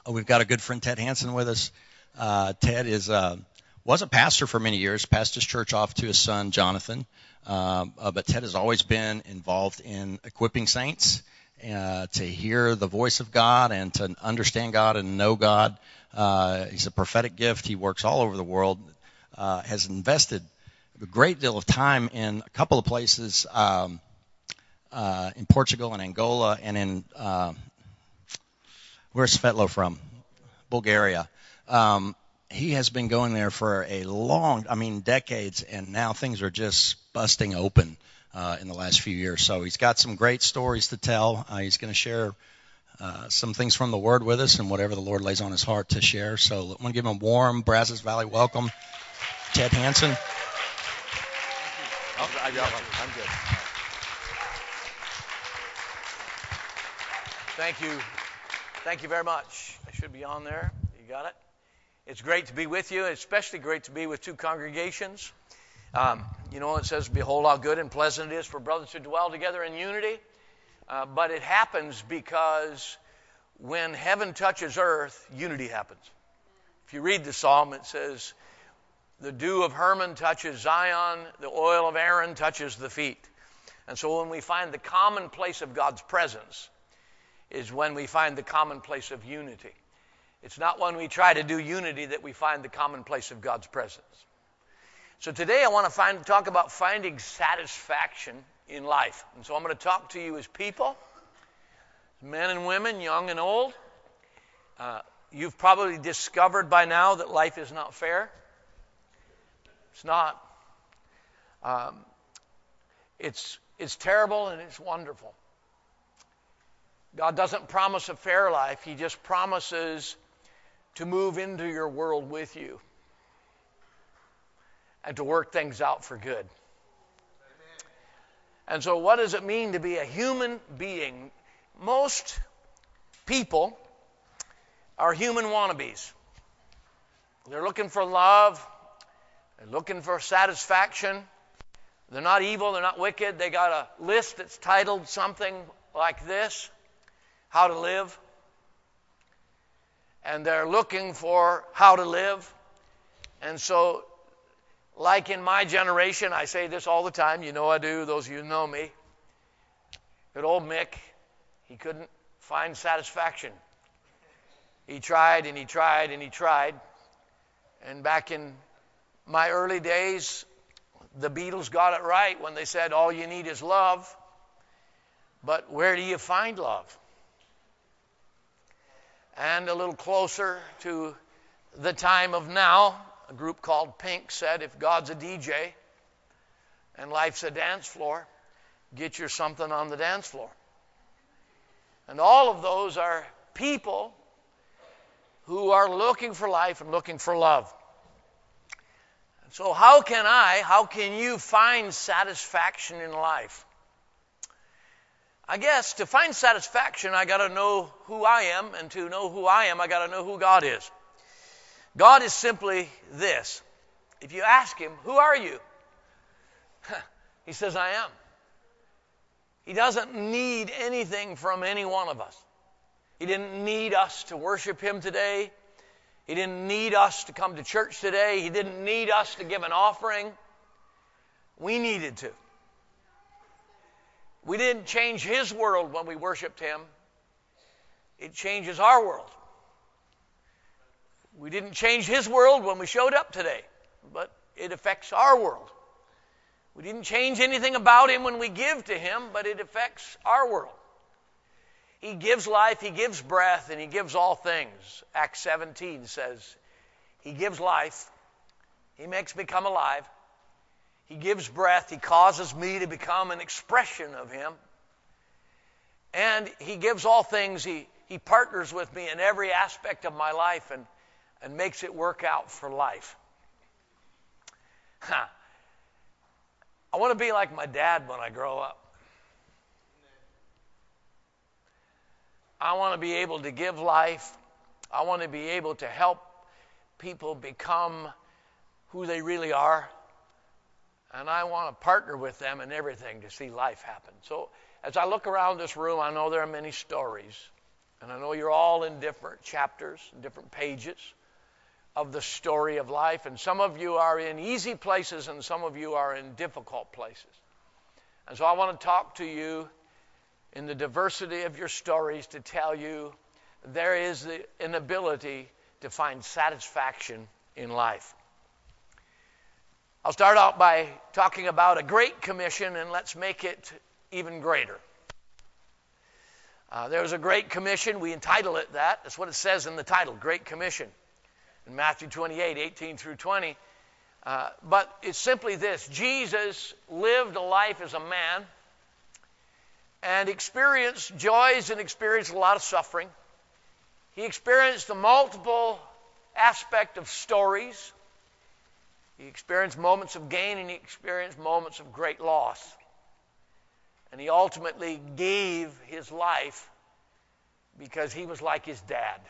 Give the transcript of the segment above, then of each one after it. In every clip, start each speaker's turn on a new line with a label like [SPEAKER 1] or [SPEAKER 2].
[SPEAKER 1] We've got a good friend, Ted Hansen, with us. Ted was a pastor for many years, passed his church off to his son, Jonathan. But Ted has always been involved in equipping saints to hear the voice of God and to understand God and know God. He's a prophetic gift. He works all over the world, has invested a great deal of time in a couple of places in Portugal and Angola and in where's Svetlo from? Bulgaria. He has been going there for decades, and now things are just busting open in the last few years. So he's got some great stories to tell. He's going to share some things from the Word with us and whatever the Lord lays on his heart to share. So I want to give him a warm Brazos Valley welcome. Ted Hansen.
[SPEAKER 2] I'm good. Thank you. Thank you very much. I should be on there. You got it? It's great to be with you, especially great to be with two congregations. It says, behold how good and pleasant it is for brothers to dwell together in unity. But it happens because when heaven touches earth, unity happens. If you read the psalm, it says, the dew of Hermon touches Zion, the oil of Aaron touches the feet. And so when we find the common place of God's presence is when we find the common place of unity. It's not when we try to do unity that we find the common place of God's presence. So today I want to talk about finding satisfaction in life. And so I'm going to talk to you as people, men and women, young and old. You've probably discovered by now that life is not fair. It's not. It's terrible and it's wonderful. God doesn't promise a fair life. He just promises to move into your world with you and to work things out for good. And so what does it mean to be a human being? Most people are human wannabes. They're looking for love. They're looking for satisfaction. They're not evil. They're not wicked. They got a list that's titled something like this: how to live. And they're looking for how to live. And so, like in my generation, I say this all the time. You know I do. Those of you who know me. Good old Mick, he couldn't find satisfaction. He tried and he tried and he tried. And back in my early days, the Beatles got it right when they said all you need is love. But where do you find love? And a little closer to the time of now, a group called Pink said, if God's a DJ and life's a dance floor, get your something on the dance floor. And all of those are people who are looking for life and looking for love. So how can you find satisfaction in life? I guess to find satisfaction, I got to know who I am, and to know who I am, I got to know who God is. God is simply this. If you ask him, who are you? He says, I am. He doesn't need anything from any one of us. He didn't need us to worship him today. He didn't need us to come to church today. He didn't need us to give an offering. We needed to. We didn't change his world when we worshiped him. It changes our world. We didn't change his world when we showed up today, but it affects our world. We didn't change anything about him when we give to him, but it affects our world. He gives life, he gives breath, and he gives all things. Acts 17 says, he gives life, he makes me come alive. He gives breath. He causes me to become an expression of him. And he gives all things. He partners with me in every aspect of my life and makes it work out for life. I want to be like my dad when I grow up. I want to be able to give life. I want to be able to help people become who they really are. And I want to partner with them in everything to see life happen. So as I look around this room, I know there are many stories. And I know you're all in different chapters, different pages of the story of life. And some of you are in easy places and some of you are in difficult places. And so I want to talk to you in the diversity of your stories to tell you there is the inability to find satisfaction in life. I'll start out by talking about a great commission, and let's make it even greater. There was a great commission. We entitle it that. That's what it says in the title, Great Commission, in Matthew 28, 18 through 20. But it's simply this. Jesus lived a life as a man and experienced joys and experienced a lot of suffering. He experienced the multiple aspect of stories. He experienced moments of gain and he experienced moments of great loss. And he ultimately gave his life because he was like his dad.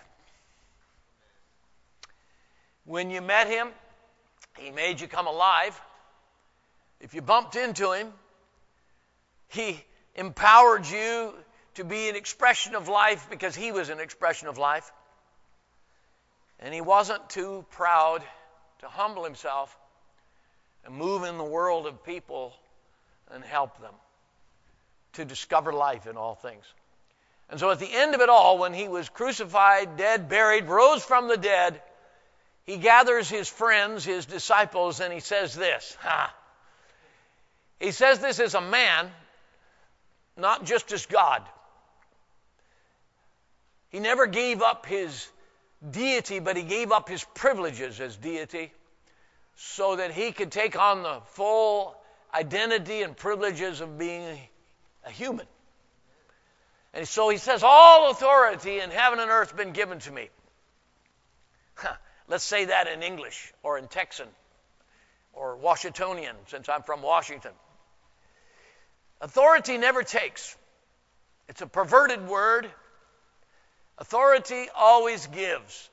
[SPEAKER 2] When you met him, he made you come alive. If you bumped into him, he empowered you to be an expression of life because he was an expression of life. And he wasn't too proud to humble himself and move in the world of people and help them to discover life in all things. And so at the end of it all, when he was crucified, dead, buried, rose from the dead, he gathers his friends, his disciples, and he says this. He says this as a man, not just as God. He never gave up his deity, but he gave up his privileges as deity so that he could take on the full identity and privileges of being a human. And so he says, all authority in heaven and earth has been given to me. Let's say that in English or in Texan or Washingtonian, since I'm from Washington. Authority never takes. It's a perverted word. Authority always gives.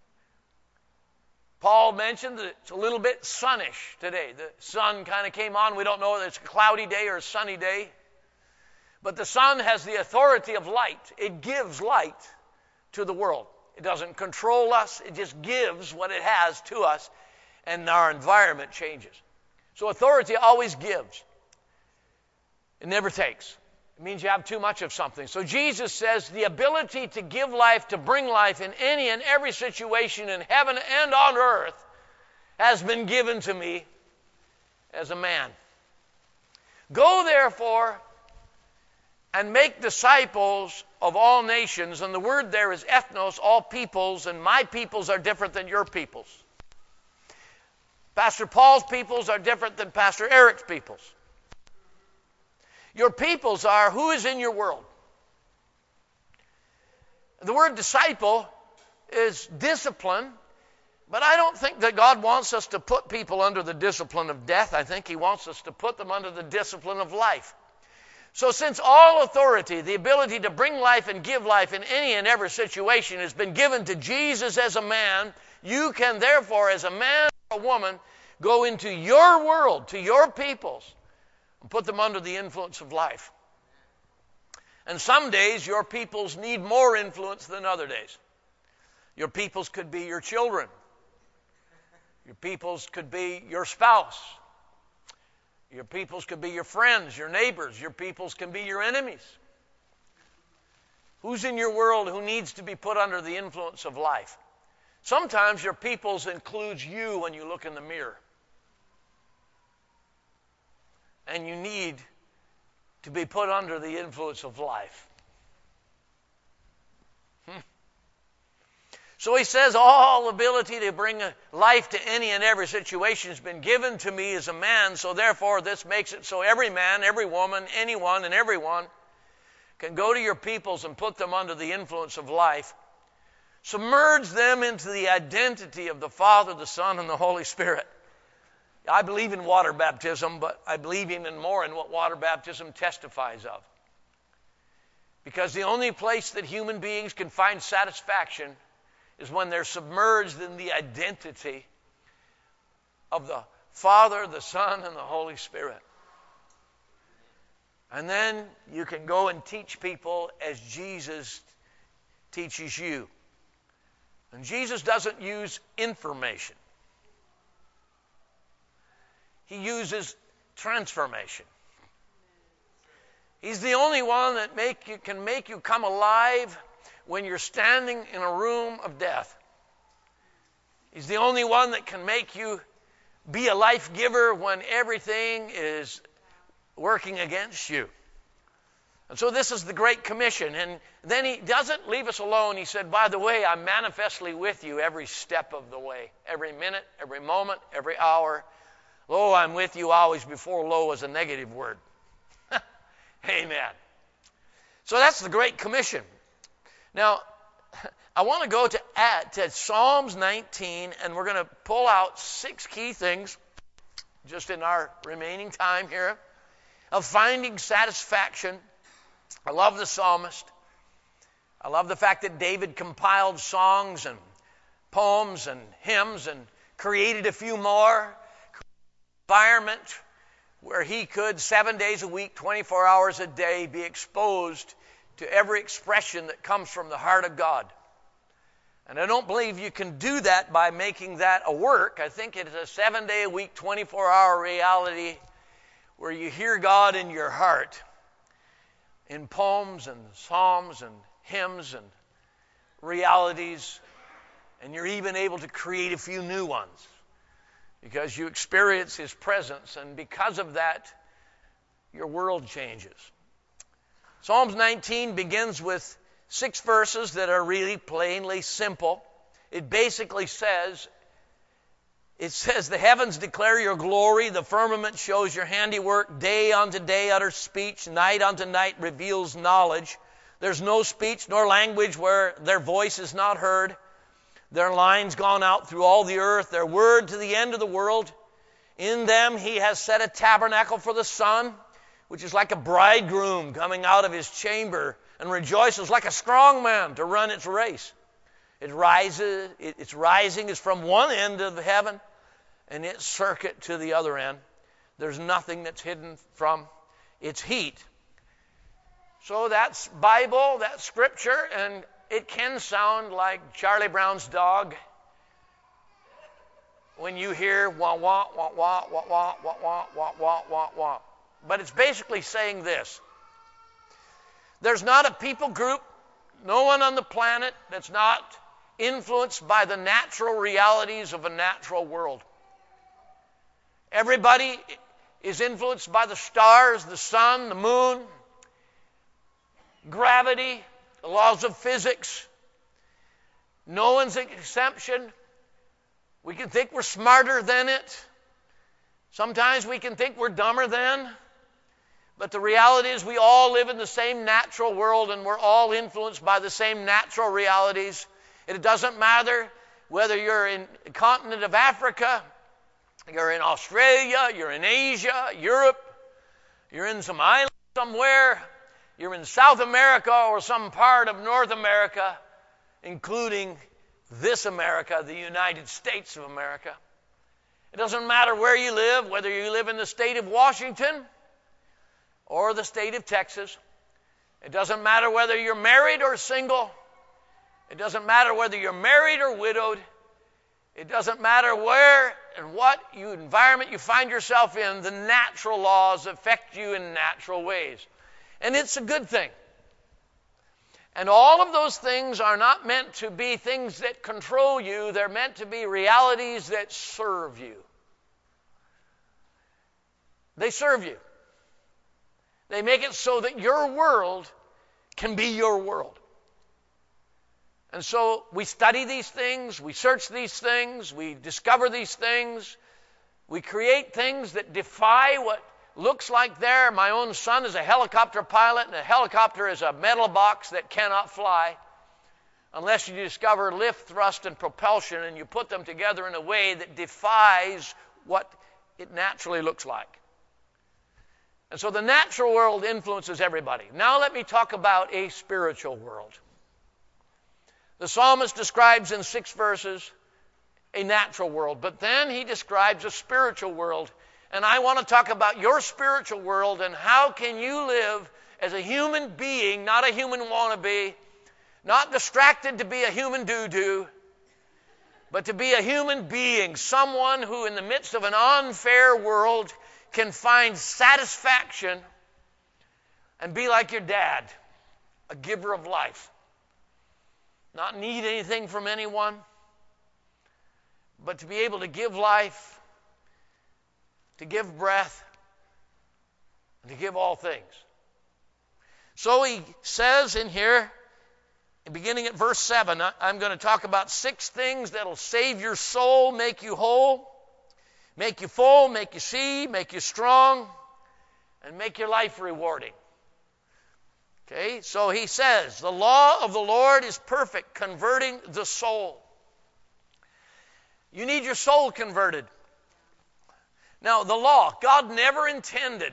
[SPEAKER 2] Paul mentioned that it's a little bit sunnish today. The sun kind of came on. We don't know whether it's a cloudy day or a sunny day. But the sun has the authority of light. It gives light to the world. It doesn't control us. It just gives what it has to us, and our environment changes. So authority always gives. It never takes. It means you have too much of something. So Jesus says the ability to give life, to bring life in any and every situation in heaven and on earth has been given to me as a man. Go therefore and make disciples of all nations. And the word there is ethnos, all peoples, and my peoples are different than your peoples. Pastor Paul's peoples are different than Pastor Eric's peoples. Your peoples are who is in your world. The word disciple is discipline, but I don't think that God wants us to put people under the discipline of death. I think he wants us to put them under the discipline of life. So since all authority, the ability to bring life and give life in any and every situation has been given to Jesus as a man, you can therefore, as a man or a woman, go into your world, to your peoples, and put them under the influence of life. And some days your peoples need more influence than other days. Your peoples could be your children. Your peoples could be your spouse. Your peoples could be your friends, your neighbors. Your peoples can be your enemies. Who's in your world who needs to be put under the influence of life? Sometimes your peoples includes you when you look in the mirror. And you need to be put under the influence of life. So he says, all ability to bring life to any and every situation has been given to me as a man, so therefore this makes it so every man, every woman, anyone and everyone can go to your peoples and put them under the influence of life. Submerge them into the identity of the Father, the Son, and the Holy Spirit. I believe in water baptism, but I believe even more in what water baptism testifies of. Because the only place that human beings can find satisfaction is when they're submerged in the identity of the Father, the Son, and the Holy Spirit. And then you can go and teach people as Jesus teaches you. And Jesus doesn't use information. He uses transformation. He's the only one that can make you come alive when you're standing in a room of death. He's the only one that can make you be a life giver when everything is working against you. And so this is the Great Commission. And then he doesn't leave us alone. He said, by the way, I'm manifestly with you every step of the way, every minute, every moment, every hour. Lo, I'm with you always. Before lo is a negative word. Amen. So that's the Great Commission. Now, I want to go to Psalms 19, and we're going to pull out 6 key things, just in our remaining time here, of finding satisfaction. I love the psalmist. I love the fact that David compiled songs and poems and hymns and created a few more. Environment where he could 7 days a week, 24 hours a day, be exposed to every expression that comes from the heart of God. And I don't believe you can do that by making that a work. I think it is a 7-day-a-week, 24-hour reality where you hear God in your heart in poems and psalms and hymns and realities, and you're even able to create a few new ones because you experience His presence, and because of that, your world changes. Psalms 19 begins with 6 verses that are really plainly simple. It basically says, the heavens declare your glory, the firmament shows your handiwork, day unto day utters speech, night unto night reveals knowledge. There's no speech nor language where their voice is not heard. Their line's gone out through all the earth, their word to the end of the world. In them He has set a tabernacle for the sun, which is like a bridegroom coming out of his chamber, and rejoices like a strong man to run its race. Its rising is from one end of heaven, and its circuit to the other end. There's nothing that's hidden from its heat. So that's Bible, that's Scripture, and it can sound like Charlie Brown's dog when you hear wah wah wah wah wah wah wah wah wah wah wah wah. But it's basically saying this: there's not a people group, no one on the planet that's not influenced by the natural realities of a natural world. Everybody is influenced by the stars, the sun, the moon, gravity, the laws of physics. No one's an exception. We can think we're smarter than it. Sometimes we can think we're dumber than. But the reality is we all live in the same natural world, and we're all influenced by the same natural realities. It doesn't matter whether you're in the continent of Africa, you're in Australia, you're in Asia, Europe, you're in some island somewhere, you're in South America or some part of North America, including this America, the United States of America. It doesn't matter where you live, whether you live in the state of Washington or the state of Texas. It doesn't matter whether you're married or single. It doesn't matter whether you're married or widowed. It doesn't matter where and what environment you find yourself in. The natural laws affect you in natural ways. And it's a good thing. And all of those things are not meant to be things that control you. They're meant to be realities that serve you. They serve you. They make it so that your world can be your world. And so we study these things, we search these things, we discover these things, we create things that defy what looks like there. My own son is a helicopter pilot, and a helicopter is a metal box that cannot fly unless you discover lift, thrust, and propulsion, and you put them together in a way that defies what it naturally looks like. And so the natural world influences everybody. Now let me talk about a spiritual world. The psalmist describes in 6 verses a natural world, but then he describes a spiritual world. And I want to talk about your spiritual world and how can you live as a human being, not a human wannabe, Not distracted to be a human doo-doo, but to be a human being, someone who in the midst of an unfair world can find satisfaction and be like your dad, a giver of life. Not need anything from anyone, but to be able to give life, to give breath, and to give all things. So he says in here, beginning at verse 7, I'm going to talk about 6 things that will save your soul, make you whole, make you full, make you see, make you strong, and make your life rewarding. Okay, so he says, the law of the Lord is perfect, converting the soul. You need your soul converted. Now, the law, God never intended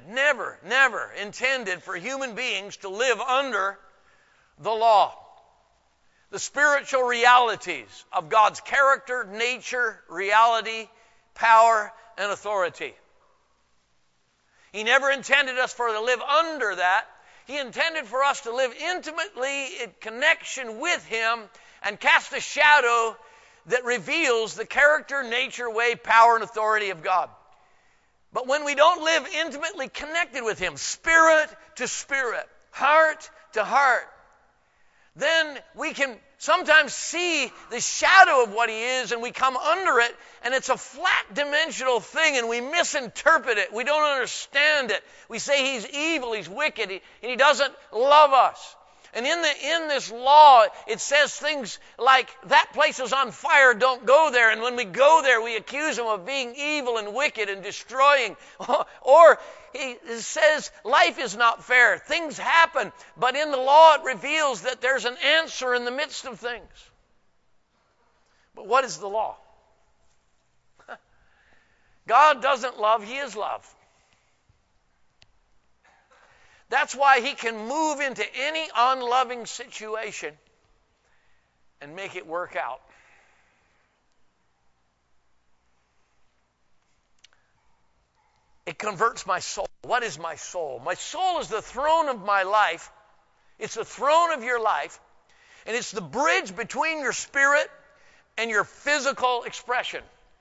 [SPEAKER 2] for human beings to live under the law. The spiritual realities of God's character, nature, reality, power, and authority. He never intended us to live under that. He intended for us to live intimately in connection with Him and cast a shadow that reveals the character, nature, way, power, and authority of God. But when we don't live intimately connected with Him, spirit to spirit, heart to heart, then we can sometimes see the shadow of what He is and we come under it, and it's a flat dimensional thing and we misinterpret it. We don't understand it. We say He's evil, He's wicked, and He doesn't love us. And in this law, it says things like, that place is on fire, don't go there. And when we go there, we accuse Him of being evil and wicked and destroying. Or it says life is not fair. Things happen. But in the law, it reveals that there's an answer in the midst of things. But what is the law? God doesn't love, He is love. That's why He can move into any unloving situation and make it work out. It converts my soul. What is my soul? My soul is the throne of my life. It's the throne of your life. And it's the bridge between your spirit and your physical expression.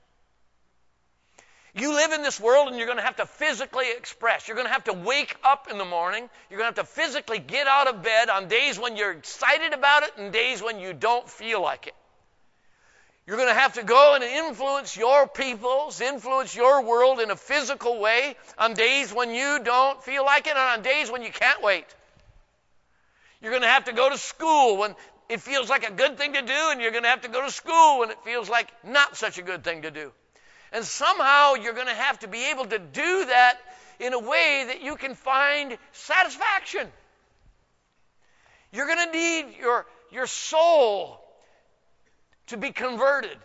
[SPEAKER 2] You live in this world and you're going to have to physically express. You're going to have to wake up in the morning. You're going to have to physically get out of bed on days when you're excited about it and days when you don't feel like it. You're going to have to go and influence your peoples, influence your world in a physical way on days when you don't feel like it and on days when you can't wait. You're going to have to go to school when it feels like a good thing to do, and you're going to have to go to school when it feels like not such a good thing to do. And somehow you're going to have to be able to do that in a way that you can find satisfaction. You're going to need your soul to be converted.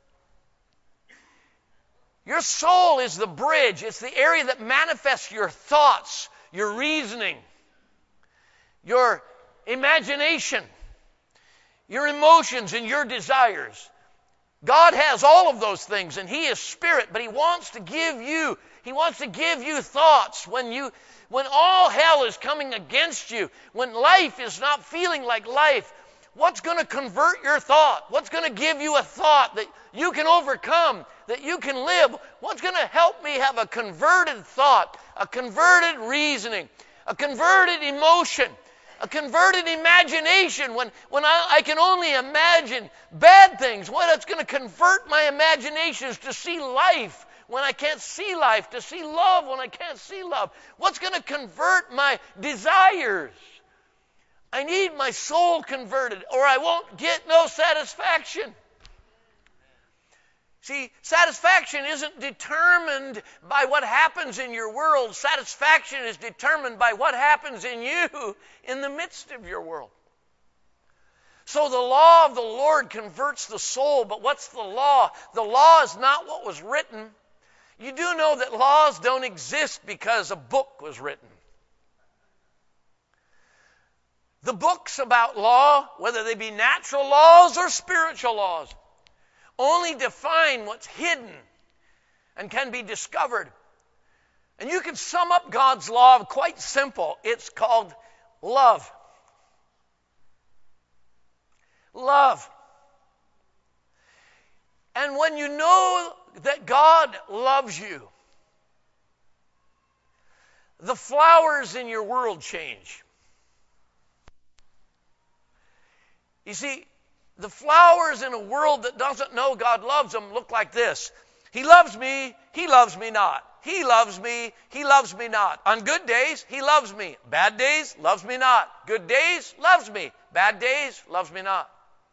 [SPEAKER 2] Your soul is the bridge. It's the area that manifests your thoughts, your reasoning, your imagination, your emotions, and your desires. God has all of those things, and He is spirit, but He wants to give you thoughts when all hell is coming against you, when life is not feeling like life. What's going to convert your thought? What's going to give you a thought that you can overcome, that you can live? What's going to help me have a converted thought, a converted reasoning, a converted emotion, a converted imagination when I can only imagine bad things? What's going to convert my imaginations to see life when I can't see life, to see love when I can't see love? What's going to convert my desires? I need my soul converted, or I won't get no satisfaction. See, satisfaction isn't determined by what happens in your world. Satisfaction is determined by what happens in you in the midst of your world. So the law of the Lord converts the soul, but what's the law? The law is not what was written. You do know that laws don't exist because a book was written. The books about law, whether they be natural laws or spiritual laws, only define what's hidden and can be discovered. And you can sum up God's law quite simple. It's called love. love. And when you know that God loves you, the flowers in your world change. You see, the flowers in a world that doesn't know God loves them look like this. He loves me not. He loves me not. On good days, he loves me. Bad days, loves me not. Good days, loves me. Bad days, loves me not.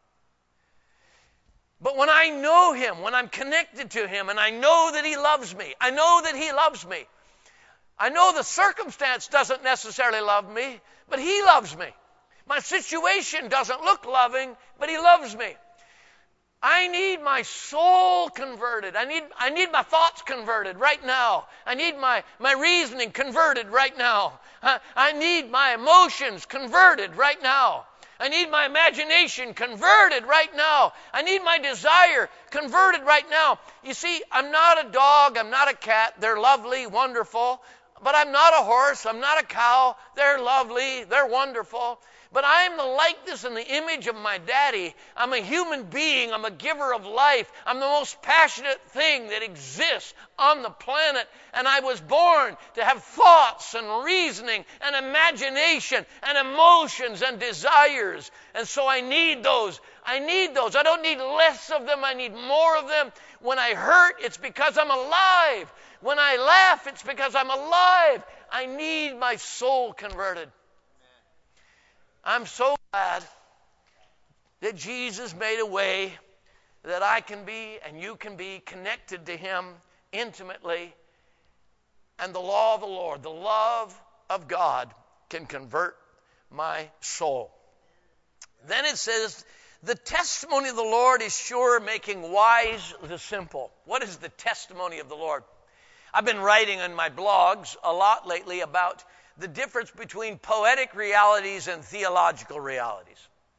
[SPEAKER 2] But when I know him, when I'm connected to him, and I know that he loves me, I know that he loves me. I know the circumstance doesn't necessarily love me, but he loves me. My situation doesn't look loving, but he loves me. I need my soul converted. I need my thoughts converted right now. I need my reasoning converted right now. I need my emotions converted right now. I need my imagination converted right now. I need my desire converted right now. You see, I'm not a dog. I'm not a cat. They're lovely, wonderful. But I'm not a horse. I'm not a cow. They're lovely. They're wonderful. But I am the likeness and the image of my daddy. I'm a human being. I'm a giver of life. I'm the most passionate thing that exists on the planet. And I was born to have thoughts and reasoning and imagination and emotions and desires. And so I need those. I don't need less of them. I need more of them. When I hurt, it's because I'm alive. When I laugh, it's because I'm alive. I need my soul converted. I'm so glad that Jesus made a way that I can be and you can be connected to him intimately. And the law of the Lord, the love of God, can convert my soul. Then it says, the testimony of the Lord is sure, making wise the simple. What is the testimony of the Lord? I've been writing on my blogs a lot lately about the difference between poetic realities and theological realities.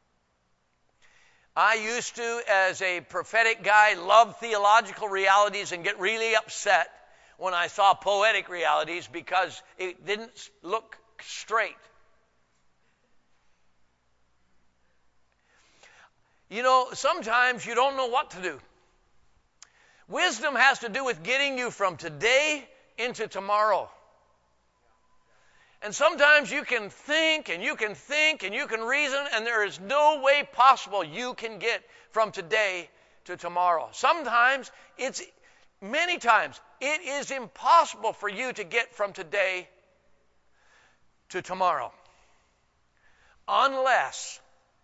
[SPEAKER 2] I used to, as a prophetic guy, love theological realities and get really upset when I saw poetic realities because it didn't look straight. You know, sometimes you don't know what to do. Wisdom has to do with getting you from today into tomorrow. And sometimes you can think and you can think and you can reason, and there is no way possible you can get from today to tomorrow. Many times, it is impossible for you to get from today to tomorrow unless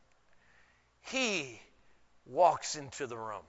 [SPEAKER 2] he walks into the room.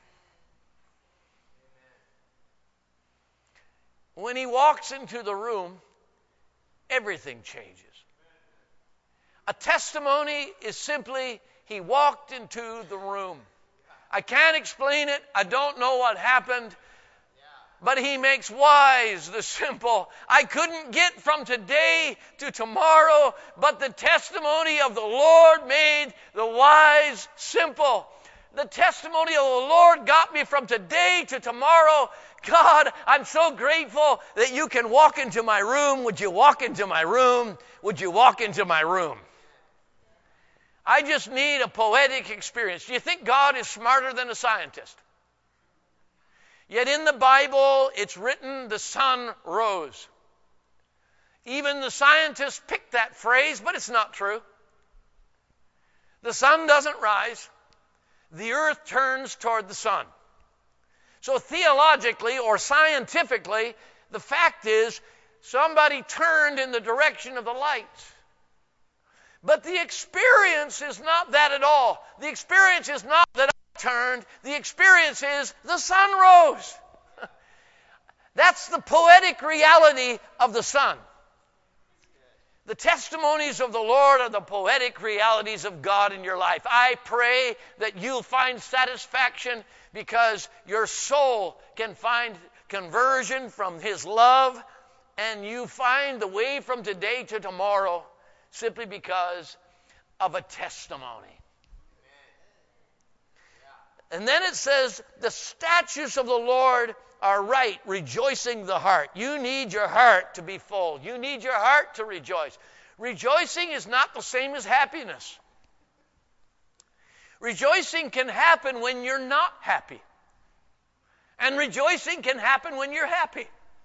[SPEAKER 2] When he walks into the room, everything changes. A testimony is simply, he walked into the room. I can't explain it. I don't know what happened. But he makes wise the simple. I couldn't get from today to tomorrow, but the testimony of the Lord made the wise simple. The testimony of the Lord got me from today to tomorrow. God, I'm so grateful that you can walk into my room. Would you walk into my room? Would you walk into my room? I just need a poetic experience. Do you think God is smarter than a scientist? Yet in the Bible, it's written, the sun rose. Even the scientists picked that phrase, but it's not true. The sun doesn't rise. The earth turns toward the sun. So theologically or scientifically, the fact is somebody turned in the direction of the light. But the experience is not that at all. The experience is not that I turned. The experience is the sun rose. That's the poetic reality of the sun. The testimonies of the Lord are the poetic realities of God in your life. I pray that you'll find satisfaction because your soul can find conversion from his love, and you find the way from today to tomorrow simply because of a testimony. And then it says, the statutes of the Lord are right, rejoicing the heart. You need your heart to be full. You need your heart to rejoice. Rejoicing is not the same as happiness. Rejoicing can happen when you're not happy. And rejoicing can happen when you're happy.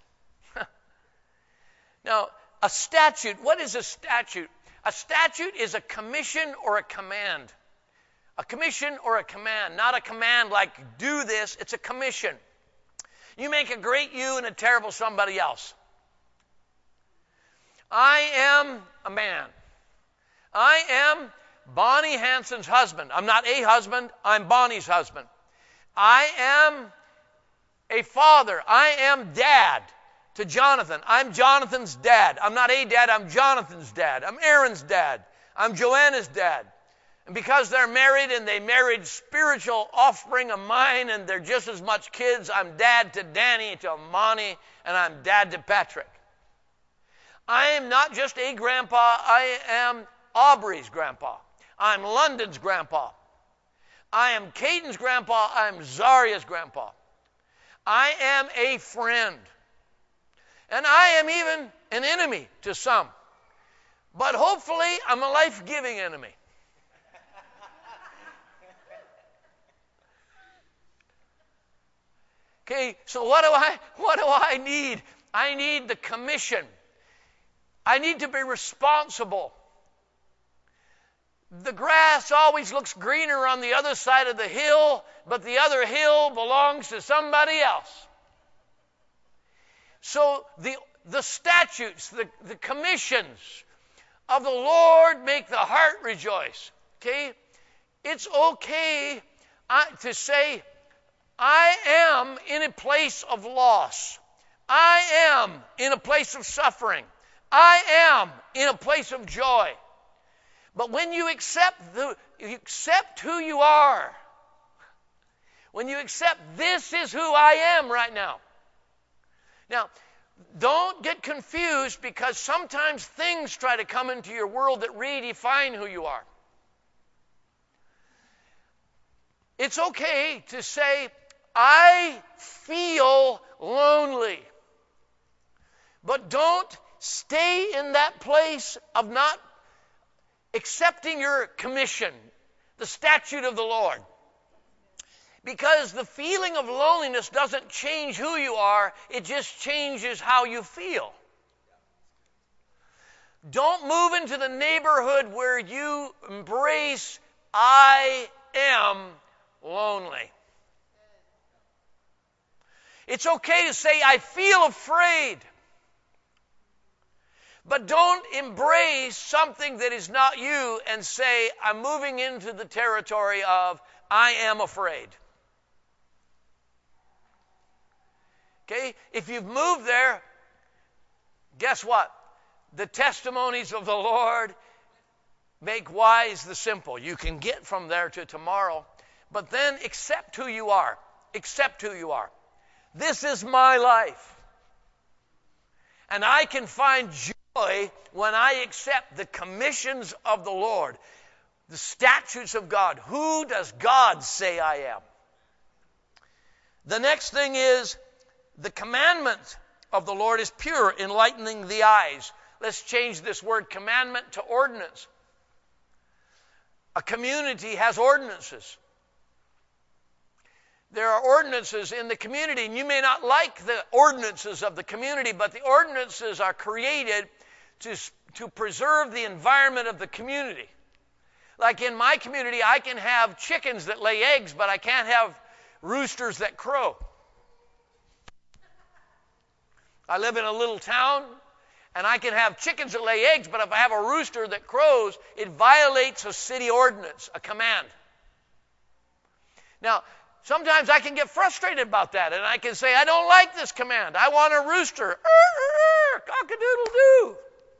[SPEAKER 2] Now, a statute, what is a statute? A statute is a commission or a command. A commission or a command, not a command like do this, it's a commission. You make a great you and a terrible somebody else. I am a man. I am Bonnie Hanson's husband. I'm not a husband, I'm Bonnie's husband. I am a father. I am dad to Jonathan. I'm Jonathan's dad. I'm not a dad, I'm Jonathan's dad. I'm Aaron's dad. I'm Joanna's dad. And because they're married and they married spiritual offspring of mine and they're just as much kids, I'm dad to Danny, to Monty, and I'm dad to Patrick. I am not just a grandpa, I am Aubrey's grandpa. I'm London's grandpa. I am Caden's grandpa, I'm Zaria's grandpa. I am a friend. And I am even an enemy to some. But hopefully I'm a life-giving enemy. Okay, so what do I need? I need the commission. I need to be responsible. The grass always looks greener on the other side of the hill, but the other hill belongs to somebody else. So the statutes, the commissions of the Lord make the heart rejoice. Okay? It's okay to say, I am in a place of loss. I am in a place of suffering. I am in a place of joy. But when you accept who you are, when you accept this is who I am right now. Now, don't get confused because sometimes things try to come into your world that redefine who you are. It's okay to say, I feel lonely. But don't stay in that place of not accepting your commission, the statute of the Lord. Because the feeling of loneliness doesn't change who you are, it just changes how you feel. Don't move into the neighborhood where you embrace, I am lonely. It's okay to say, I feel afraid. But don't embrace something that is not you and say, I'm moving into the territory of, I am afraid. Okay? If you've moved there, guess what? The testimonies of the Lord make wise the simple. You can get from there to tomorrow, but then accept who you are. Accept who you are. This is my life. And I can find joy when I accept the commissions of the Lord, the statutes of God. Who does God say I am? The next thing is, the commandment of the Lord is pure, enlightening the eyes. Let's change this word commandment to ordinance. A community has ordinances. There are ordinances in the community, and you may not like the ordinances of the community, but the ordinances are created to preserve the environment of the community. Like in my community, I can have chickens that lay eggs, but I can't have roosters that crow. I live in a little town, and I can have chickens that lay eggs, but if I have a rooster that crows, it violates a city ordinance, a command. Now, sometimes I can get frustrated about that, and I can say, I don't like this command. I want a rooster. Cock-a-doodle-doo.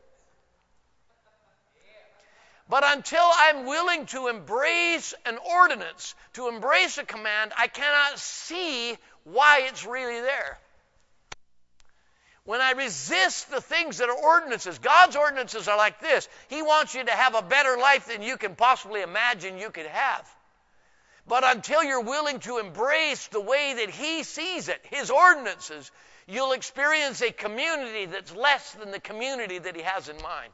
[SPEAKER 2] But until I'm willing to embrace an ordinance, to embrace a command, I cannot see why it's really there. When I resist the things that are ordinances, God's ordinances are like this. He wants you to have a better life than you can possibly imagine you could have. But until you're willing to embrace the way that He sees it, His ordinances, you'll experience a community that's less than the community that He has in mind.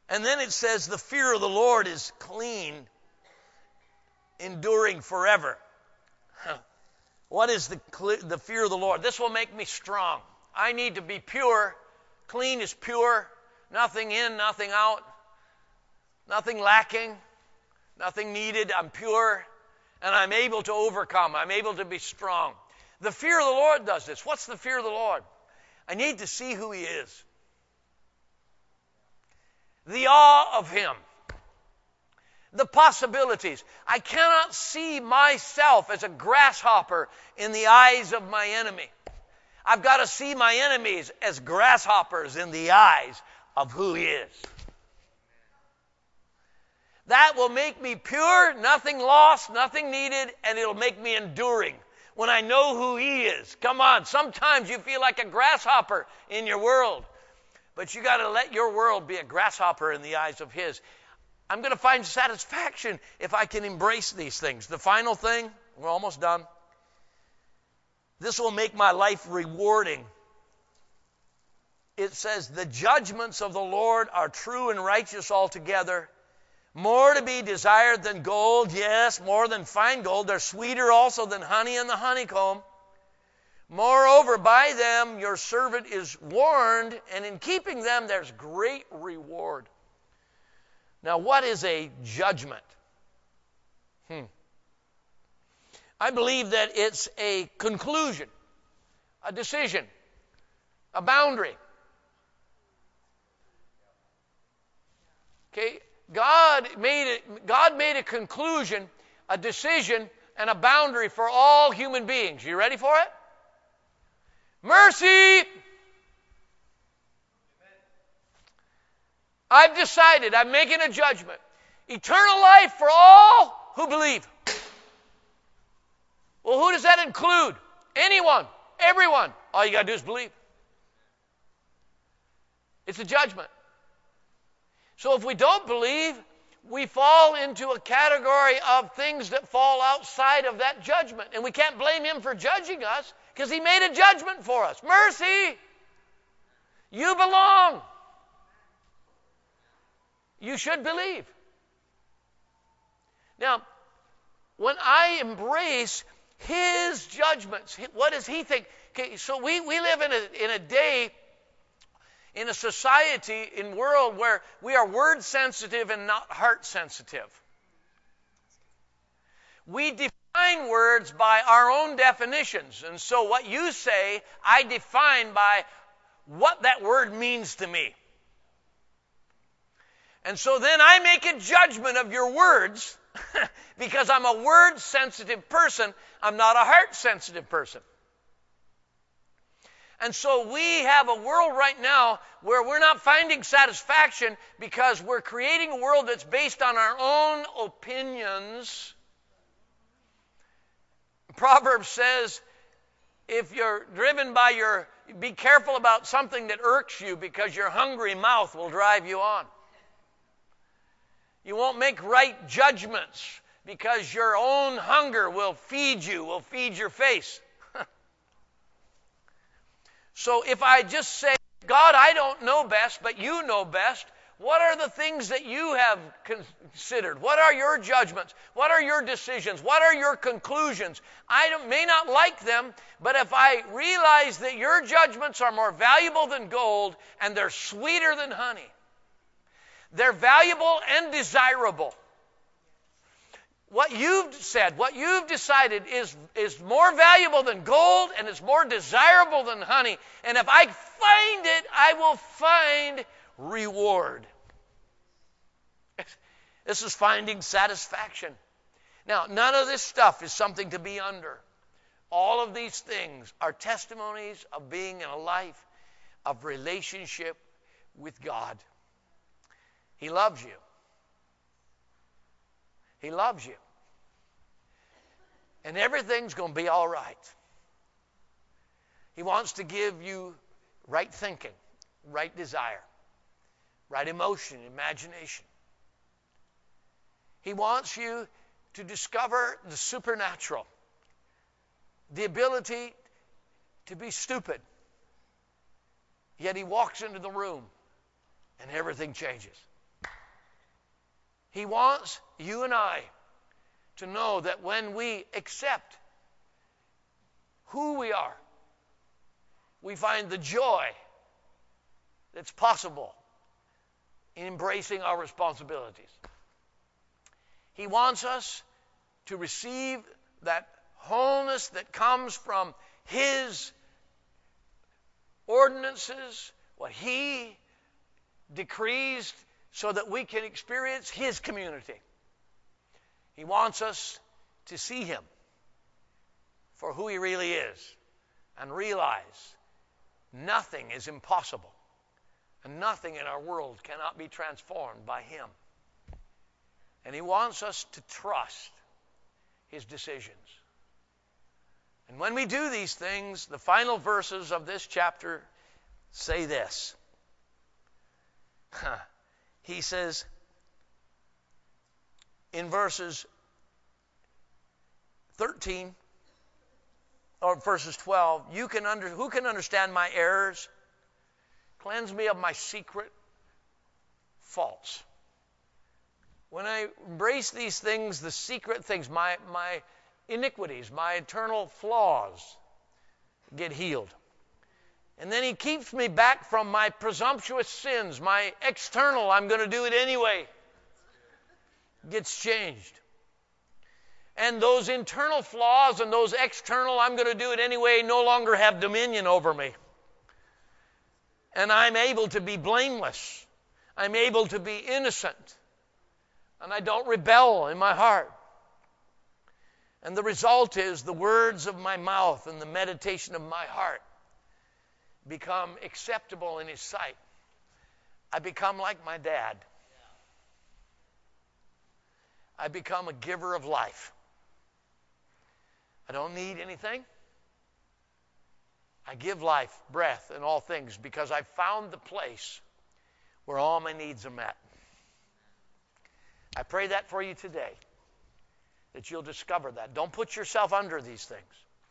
[SPEAKER 2] And then it says the fear of the Lord is clean, enduring forever. What is the fear of the Lord? This will make me strong. I need to be pure. Clean is pure. Nothing in, nothing out. Nothing lacking. Nothing needed. I'm pure. And I'm able to overcome. I'm able to be strong. The fear of the Lord does this. What's the fear of the Lord? I need to see who He is. The awe of Him. The possibilities. I cannot see myself as a grasshopper in the eyes of my enemy. I've got to see my enemies as grasshoppers in the eyes of who He is. That will make me pure, nothing lost, nothing needed, and it'll make me enduring when I know who He is. Come on, sometimes you feel like a grasshopper in your world, but you got to let your world be a grasshopper in the eyes of His. I'm going to find satisfaction if I can embrace these things. The final thing, we're almost done. This will make my life rewarding. It says, the judgments of the Lord are true and righteous altogether. More to be desired than gold, yes, more than fine gold. They're sweeter also than honey in the honeycomb. Moreover, by them your servant is warned, and in keeping them there's great reward. Now, what is a judgment? I believe that it's a conclusion, a decision, a boundary. Okay? God made a conclusion, a decision, and a boundary for all human beings. You ready for it? Mercy! I've decided, I'm making a judgment. Eternal life for all who believe. Well, who does that include? Anyone, everyone. All you got to do is believe. It's a judgment. So if we don't believe, we fall into a category of things that fall outside of that judgment. And we can't blame Him for judging us because He made a judgment for us. Mercy! You belong. You should believe. Now, when I embrace His judgments, what does He think? Okay, so we live in a day, in a society, in world where we are word sensitive and not heart sensitive. We define words by our own definitions. And so what you say, I define by what that word means to me. And so then I make a judgment of your words because I'm a word-sensitive person. I'm not a heart-sensitive person. And so we have a world right now where we're not finding satisfaction because we're creating a world that's based on our own opinions. Proverbs says, if you're driven by be careful about something that irks you because your hungry mouth will drive you on. You won't make right judgments because your own hunger will feed your face. So if I just say, God, I don't know best, but you know best, what are the things that you have considered? What are your judgments? What are your decisions? What are your conclusions? I may not like them, but if I realize that your judgments are more valuable than gold and they're sweeter than honey, they're valuable and desirable. What you've said, what you've decided is more valuable than gold and it's more desirable than honey. And if I find it, I will find reward. This is finding satisfaction. Now, none of this stuff is something to be under. All of these things are testimonies of being in a life of relationship with God. He loves you. He loves you. And everything's going to be all right. He wants to give you right thinking, right desire, right emotion, imagination. He wants you to discover the supernatural, the ability to be stupid. Yet He walks into the room and everything changes. He wants you and I to know that when we accept who we are, we find the joy that's possible in embracing our responsibilities. He wants us to receive that wholeness that comes from His ordinances, what He decrees, so that we can experience His community. He wants us to see Him for who He really is and realize nothing is impossible and nothing in our world cannot be transformed by Him. And He wants us to trust His decisions. And when we do these things, the final verses of this chapter say this. He says in verses 13 or verses 12, who can understand my errors? Cleanse me of my secret faults. When I embrace these things, the secret things, my iniquities, my internal flaws get healed. And then He keeps me back from my presumptuous sins, my external, I'm going to do it anyway, gets changed. And those internal flaws and those external, I'm going to do it anyway, no longer have dominion over me. And I'm able to be blameless. I'm able to be innocent. And I don't rebel in my heart. And the result is the words of my mouth and the meditation of my heart become acceptable in His sight. I become like my dad. I become a giver of life. I don't need anything. I give life, breath, and all things because I've found the place where all my needs are met. I pray that for you today, that you'll discover that. Don't put yourself under these things.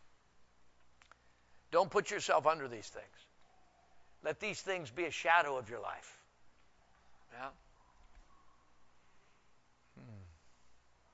[SPEAKER 2] Don't put yourself under these things. Let these things be a shadow of your life. Yeah?